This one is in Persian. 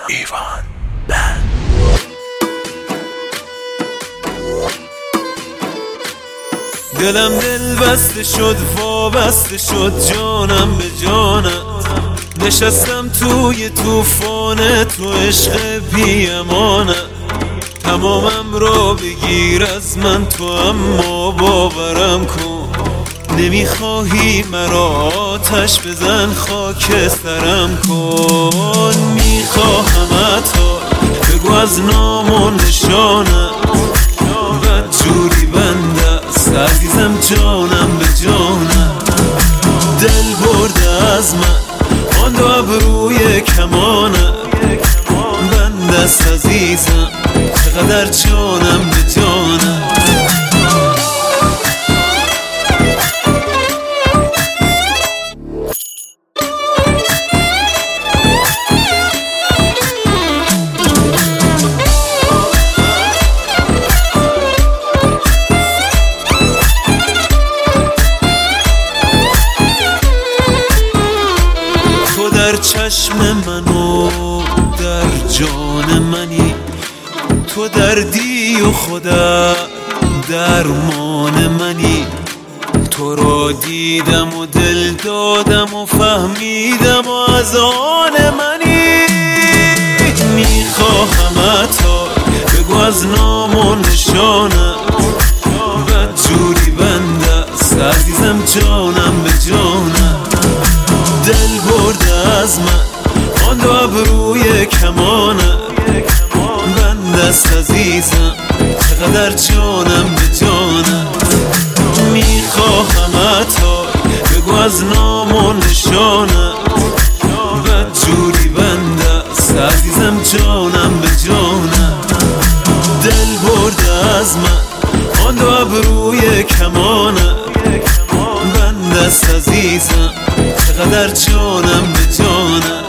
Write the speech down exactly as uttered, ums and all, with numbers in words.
ایوان بند. دلم دل بسته شد وابسته شد جانم به جانت، نشستم توی توفان تو عشق بی امانت. تمامم را بگیر از من تو اما باورم کن، نمیخواهی مرا آتش بزن خاک سرم کن. میخواهم تا بگو از نام و نشانت، بدجوری بنده است عزیزم جانم به جانت. دل برده از من آن دو ابروی کمانت، بنده است عزیزم چقدر جانم به جانت. در چشم من و در جان منی، تو دردی و خودت درمان منی. تو را دیدم و دل دادم و فهمیدم و از آن منی. میخواهم تا بگو از نام و نشانت، بدجوری بنده است عزیزم جانم به جانت. دل برده از من آن دو ابروی کمانت، بنده است عزیزم چقدر جانم به جانت. میخواهم تا بگو از نام و نشانت، بدجوری بنده است عزیزم جانم به جانت. دل برده از من آن دو ابروی کمانت، بنده است عزیزم چقدر جانم به جانت.